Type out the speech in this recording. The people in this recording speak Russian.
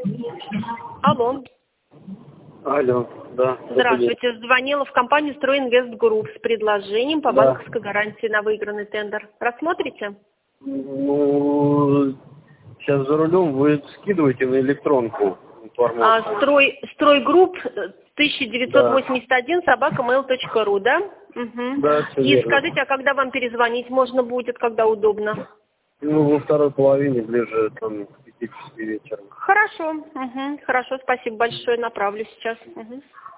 Алло. Алло, да. Здравствуйте. Звонила в компанию «Стройинвестгрупп» с предложением по банковской гарантии на выигранный тендер. Рассмотрите? Ну, сейчас за рулем, вы скидываете на электронку информацию. Стройгрупп 1981 @mail.ru, да? Угу. Да, все И верно. скажите, а когда вам перезвонить можно будет, когда удобно? Ну, во второй половине, ближе там, к 5 часам вечера. Хорошо, угу. Хорошо, спасибо большое, направлю сейчас. Угу.